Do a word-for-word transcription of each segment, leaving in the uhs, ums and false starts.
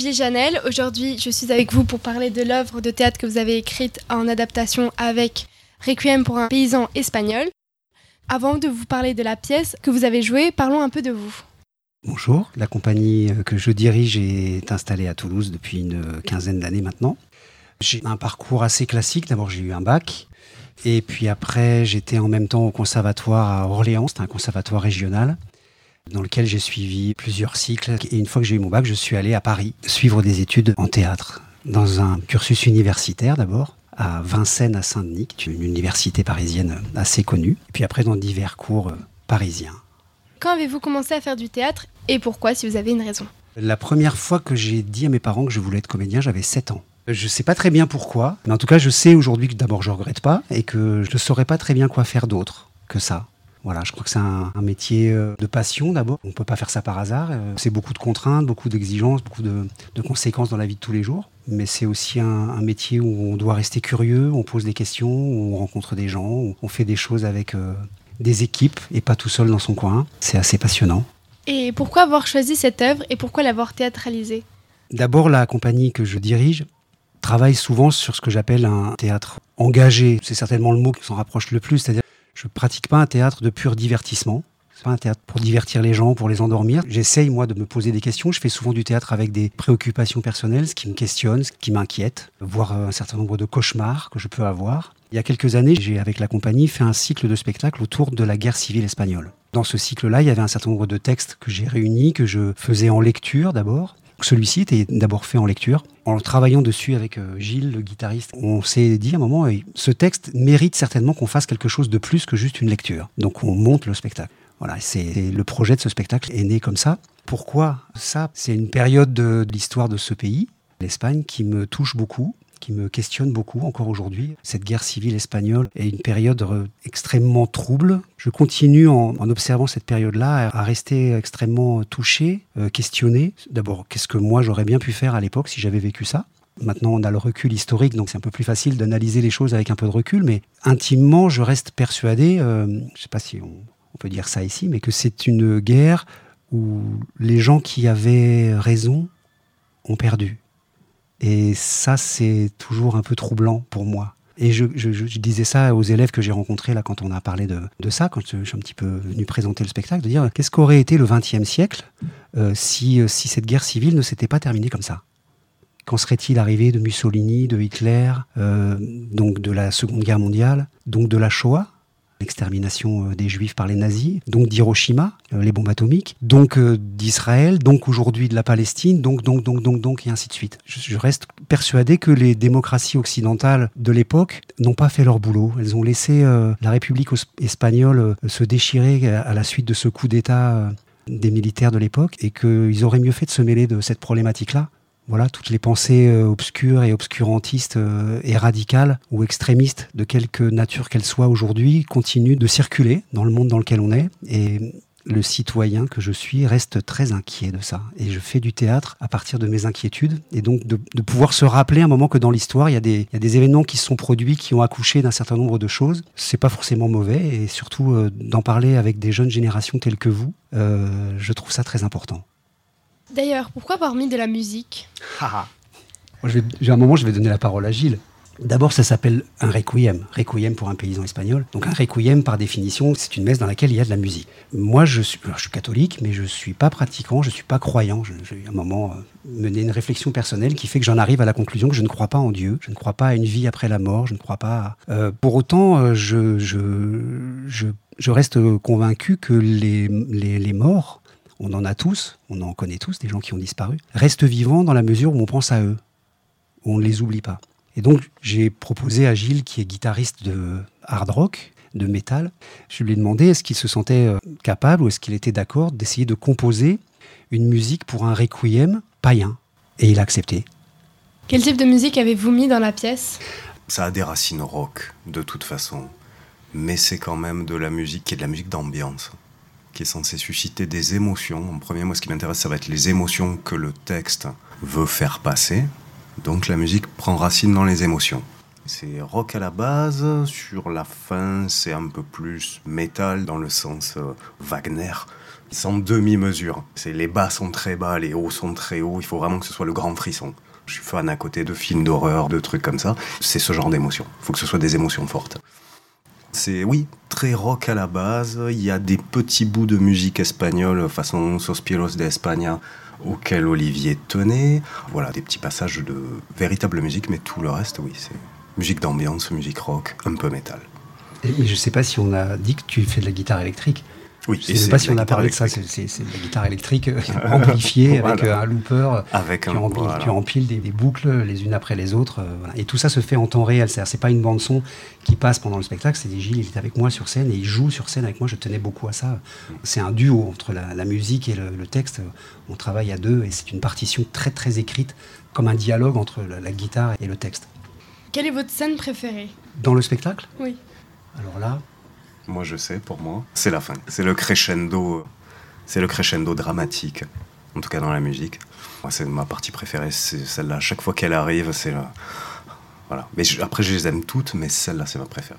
Olivier Janel. Aujourd'hui, je suis avec vous pour parler de l'œuvre de théâtre que vous avez écrite en adaptation avec Requiem pour un paysan espagnol. Avant de vous parler de la pièce que vous avez jouée, parlons un peu de vous. Bonjour, la compagnie que je dirige est installée à Toulouse depuis une quinzaine d'années maintenant. J'ai un parcours assez classique. D'abord, j'ai eu un bac. Et puis après, j'étais en même temps au conservatoire à Orléans. C'était un conservatoire régional dans lequel j'ai suivi plusieurs cycles. Et une fois que j'ai eu mon bac, je suis allé à Paris suivre des études en théâtre. Dans un cursus universitaire d'abord, à Vincennes à Saint-Denis, qui est une université parisienne assez connue. Et puis après, dans divers cours parisiens. Quand avez-vous commencé à faire du théâtre et pourquoi, si vous avez une raison ? La première fois que j'ai dit à mes parents que je voulais être comédien, j'avais sept ans. Je ne sais pas très bien pourquoi, mais en tout cas, je sais aujourd'hui que d'abord, je ne regrette pas et que je ne saurais pas très bien quoi faire d'autre que ça. Voilà, je crois que c'est un, un métier de passion d'abord. On ne peut pas faire ça par hasard. C'est beaucoup de contraintes, beaucoup d'exigences, beaucoup de, de conséquences dans la vie de tous les jours. Mais c'est aussi un, un métier où on doit rester curieux, on pose des questions, on rencontre des gens, on fait des choses avec... Euh, des équipes et pas tout seul dans son coin. C'est assez passionnant. Et pourquoi avoir choisi cette œuvre et pourquoi l'avoir théâtralisée ? D'abord, la compagnie que je dirige travaille souvent sur ce que j'appelle un théâtre engagé. C'est certainement le mot qui s'en rapproche le plus. C'est-à-dire, je ne pratique pas un théâtre de pur divertissement. C'est pas un théâtre pour divertir les gens, pour les endormir. J'essaye, moi, de me poser des questions. Je fais souvent du théâtre avec des préoccupations personnelles, ce qui me questionne, ce qui m'inquiète, voire un certain nombre de cauchemars que je peux avoir. Il y a quelques années, j'ai, avec la compagnie, fait un cycle de spectacles autour de la guerre civile espagnole. Dans ce cycle-là, il y avait un certain nombre de textes que j'ai réunis, que je faisais en lecture d'abord. Celui-ci était d'abord fait en lecture. En travaillant dessus avec Gilles, le guitariste, on s'est dit à un moment, ce texte mérite certainement qu'on fasse quelque chose de plus que juste une lecture. Donc on monte le spectacle. Voilà, c'est le projet de ce spectacle est né comme ça. Pourquoi ça ? C'est une période de, de l'histoire de ce pays, l'Espagne, qui me touche beaucoup, qui me questionne beaucoup encore aujourd'hui. Cette guerre civile espagnole est une période extrêmement trouble. Je continue en, en observant cette période-là à rester extrêmement touché, euh, questionné. D'abord, qu'est-ce que moi j'aurais bien pu faire à l'époque si j'avais vécu ça ? Maintenant, on a le recul historique, donc c'est un peu plus facile d'analyser les choses avec un peu de recul, mais intimement, je reste persuadé, euh, je ne sais pas si on, on peut dire ça ici, mais que c'est une guerre où les gens qui avaient raison ont perdu. Et ça, c'est toujours un peu troublant pour moi. Et je, je, je disais ça aux élèves que j'ai rencontrés là, quand on a parlé de, de ça, quand je, je suis un petit peu venu présenter le spectacle, de dire qu'est-ce qu'aurait été le vingtième siècle euh, si, euh, si cette guerre civile ne s'était pas terminée comme ça ? Qu'en serait-il arrivé de Mussolini, de Hitler, euh, donc de la Seconde Guerre mondiale, donc de la Shoah, l'extermination des Juifs par les nazis, donc d'Hiroshima, les bombes atomiques, donc euh, d'Israël, donc aujourd'hui de la Palestine, donc, donc, donc, donc, donc, et ainsi de suite. Je, je reste persuadé que les démocraties occidentales de l'époque n'ont pas fait leur boulot. Elles ont laissé euh, la République espagnole euh, se déchirer à, à la suite de ce coup d'État euh, des militaires de l'époque, et qu'ils auraient mieux fait de se mêler de cette problématique-là. Voilà, toutes les pensées euh, obscures et obscurantistes euh, et radicales ou extrémistes de quelque nature qu'elles soient aujourd'hui continuent de circuler dans le monde dans lequel on est. Et le citoyen que je suis reste très inquiet de ça. Et je fais du théâtre à partir de mes inquiétudes. Et donc de, de pouvoir se rappeler un moment que dans l'histoire, il y a des, il y a des événements qui se sont produits, qui ont accouché d'un certain nombre de choses. C'est pas forcément mauvais. Et surtout euh, d'en parler avec des jeunes générations telles que vous, euh, je trouve ça très important. D'ailleurs, pourquoi avoir mis de la musique ? je vais, J'ai un moment, je vais donner la parole à Gilles. D'abord, ça s'appelle un requiem. Requiem pour un paysan espagnol. Donc un requiem, par définition, c'est une messe dans laquelle il y a de la musique. Moi, je suis, alors, je suis catholique, mais je ne suis pas pratiquant, je ne suis pas croyant. Je, j'ai à un moment euh, mené une réflexion personnelle qui fait que j'en arrive à la conclusion que je ne crois pas en Dieu, je ne crois pas à une vie après la mort, je ne crois pas à... Euh, pour autant, euh, je, je, je, je reste convaincu que les, les, les morts, on en a tous, on en connaît tous, des gens qui ont disparu, restent vivants dans la mesure où on pense à eux, où on ne les oublie pas. Et donc, j'ai proposé à Gilles, qui est guitariste de hard rock, de métal, je lui ai demandé est-ce qu'il se sentait capable ou est-ce qu'il était d'accord d'essayer de composer une musique pour un requiem païen. Et il a accepté. Quel type de musique avez-vous mis dans la pièce ? Ça a des racines rock, de toute façon. Mais c'est quand même de la musique qui est de la musique d'ambiance, qui est censée susciter des émotions. En premier, moi, ce qui m'intéresse, ça va être les émotions que le texte veut faire passer. Donc la musique prend racine dans les émotions. C'est rock à la base, sur la fin, c'est un peu plus métal dans le sens euh, Wagner, C'est en demi-mesure. C'est, les bas sont très bas, les hauts sont très hauts. Il faut vraiment que ce soit le grand frisson. Je suis fan à côté de films d'horreur, de trucs comme ça. C'est ce genre d'émotion. Il faut que ce soit des émotions fortes. C'est, oui, très rock à la base. Il y a des petits bouts de musique espagnole, façon Sospiros de España, auquel Olivier tenait. Voilà, des petits passages de véritable musique, mais tout le reste, oui, c'est musique d'ambiance, musique rock, un peu métal. Et, mais je ne sais pas si on a dit que tu fais de la guitare électrique. Oui, je ne sais pas si on a parlé de ça, c'est, c'est, c'est de la guitare électrique euh, amplifiée voilà. avec euh, un looper, avec un, tu, empiles, voilà. tu empiles des, des boucles les unes après les autres. Euh, voilà. Et tout ça se fait en temps réel, c'est-à-dire c'est pas une bande-son qui passe pendant le spectacle, c'est Gilles, il est avec moi sur scène et il joue sur scène avec moi, je tenais beaucoup à ça. C'est un duo entre la, la musique et le, le texte, on travaille à deux et c'est une partition très très écrite, comme un dialogue entre la, la guitare et le texte. Quelle est votre scène préférée ? Dans le spectacle ? Oui. Alors là... Moi, je sais, pour moi, c'est la fin. C'est le crescendo, c'est le crescendo dramatique, en tout cas dans la musique. Moi, c'est ma partie préférée, c'est celle-là. Chaque fois qu'elle arrive, c'est là. Voilà. Mais je, après, je les aime toutes, mais celle-là, c'est ma préférée.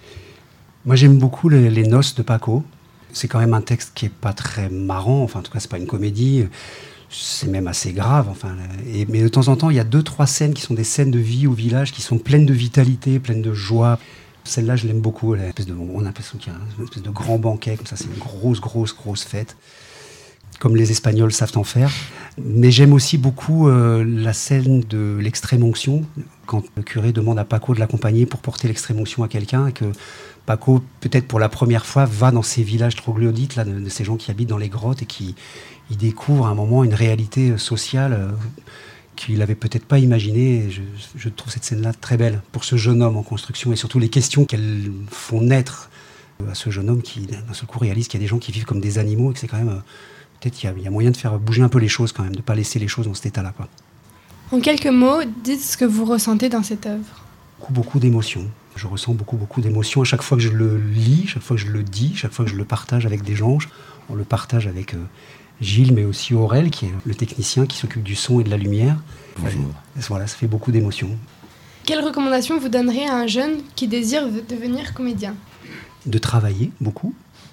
Moi, j'aime beaucoup les, les Noces de Paco. C'est quand même un texte qui est pas très marrant. Enfin, en tout cas, c'est pas une comédie. C'est même assez grave. Enfin, et, mais de temps en temps, il y a deux, trois scènes qui sont des scènes de vie au village, qui sont pleines de vitalité, pleines de joie. Celle-là, je l'aime beaucoup. Elle a une espèce de, on a l'impression qu'il y a une espèce de grand banquet, comme ça, c'est une grosse, grosse, grosse fête, comme les Espagnols savent en faire. Mais j'aime aussi beaucoup euh, la scène de l'extrême-onction, quand le curé demande à Paco de l'accompagner pour porter l'extrême-onction à quelqu'un, et que Paco, peut-être pour la première fois, va dans ces villages troglodytes, là, de, de ces gens qui habitent dans les grottes, et qui il découvre à un moment une réalité sociale euh, qu'il n'avait peut-être pas imaginé. Je, je trouve cette scène-là très belle pour ce jeune homme en construction et surtout les questions qu'elles font naître à ce jeune homme qui, d'un seul coup, réalise qu'il y a des gens qui vivent comme des animaux et que c'est quand même... Peut-être qu'il y a, il y a moyen de faire bouger un peu les choses quand même, de ne pas laisser les choses dans cet état-là, quoi. En quelques mots, dites ce que vous ressentez dans cette œuvre. Beaucoup, beaucoup d'émotions. Je ressens beaucoup, beaucoup d'émotions à chaque fois que je le lis, chaque fois que je le dis, chaque fois que je le partage avec des gens. On le partage avec... Euh, Gilles, mais aussi Aurel, qui est le technicien qui s'occupe du son et de la lumière. Bonjour. Voilà, ça fait beaucoup d'émotions. Quelle recommandation vous donneriez à un jeune qui désire devenir comédien ? De travailler beaucoup.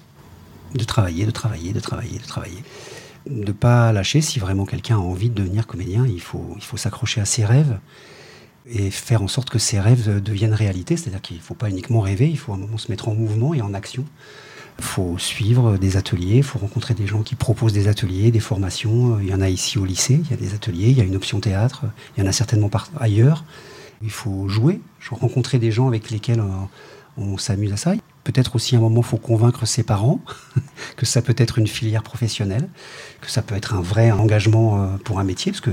De travailler, de travailler, de travailler, de travailler. De ne pas lâcher. Si vraiment quelqu'un a envie de devenir comédien, il faut, il faut s'accrocher à ses rêves et faire en sorte que ces rêves deviennent réalité. C'est-à-dire qu'il ne faut pas uniquement rêver, il faut à un moment se mettre en mouvement et en action. Il faut suivre des ateliers, il faut rencontrer des gens qui proposent des ateliers, des formations. Il y en a ici au lycée, il y a des ateliers, il y a une option théâtre, il y en a certainement par ailleurs. Il faut jouer, rencontrer des gens avec lesquels on, on s'amuse à ça. Peut-être aussi à un moment, il faut convaincre ses parents que ça peut être une filière professionnelle, que ça peut être un vrai engagement pour un métier, parce que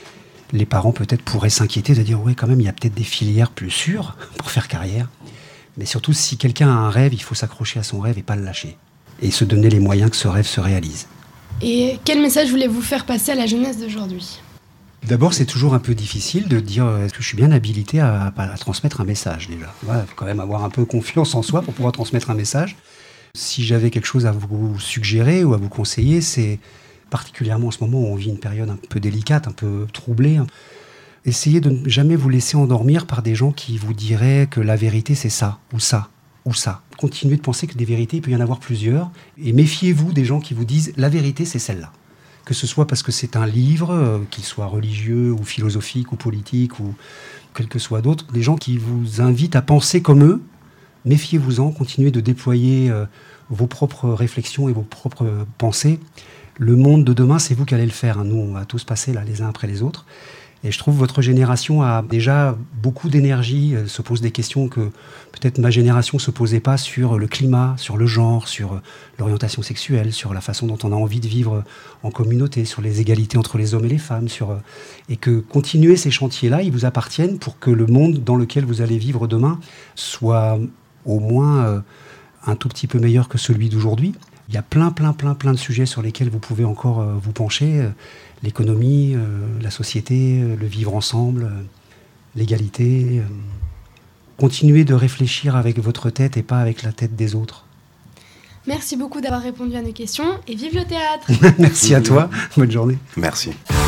les parents peut-être pourraient s'inquiéter de dire « ouais, quand même, il y a peut-être des filières plus sûres pour faire carrière ». Mais surtout, si quelqu'un a un rêve, il faut s'accrocher à son rêve et pas le lâcher. Et se donner les moyens que ce rêve se réalise. Et quel message voulez-vous faire passer à la jeunesse d'aujourd'hui ? D'abord, c'est toujours un peu difficile de dire « est-ce que je suis bien habilité à, à, à transmettre un message ?» déjà. Il faut quand même avoir un peu confiance en soi pour pouvoir transmettre un message. Si j'avais quelque chose à vous suggérer ou à vous conseiller, c'est particulièrement en ce moment où on vit une période un peu délicate, un peu troublée, essayez de ne jamais vous laisser endormir par des gens qui vous diraient que la vérité c'est ça, ou ça, ou ça. Continuez de penser que des vérités, il peut y en avoir plusieurs. Et méfiez-vous des gens qui vous disent la vérité c'est celle-là. Que ce soit parce que c'est un livre, euh, qu'il soit religieux ou philosophique ou politique ou quel que soit d'autre, des gens qui vous invitent à penser comme eux, méfiez-vous-en, continuez de déployer euh, vos propres réflexions et vos propres pensées. Le monde de demain, c'est vous qui allez le faire. Hein. Nous, on va tous passer là, les uns après les autres. Et je trouve que votre génération a déjà beaucoup d'énergie, se pose des questions que peut-être ma génération ne se posait pas sur le climat, sur le genre, sur l'orientation sexuelle, sur la façon dont on a envie de vivre en communauté, sur les égalités entre les hommes et les femmes. Sur... Et que continuer ces chantiers-là, ils vous appartiennent pour que le monde dans lequel vous allez vivre demain soit au moins un tout petit peu meilleur que celui d'aujourd'hui. Il y a plein, plein, plein, plein de sujets sur lesquels vous pouvez encore euh, vous pencher. Euh, l'économie, euh, la société, euh, le vivre ensemble, euh, l'égalité. Euh. Continuez de réfléchir avec votre tête et pas avec la tête des autres. Merci beaucoup d'avoir répondu à nos questions et vive le théâtre. Merci à toi. Bonne journée. Merci.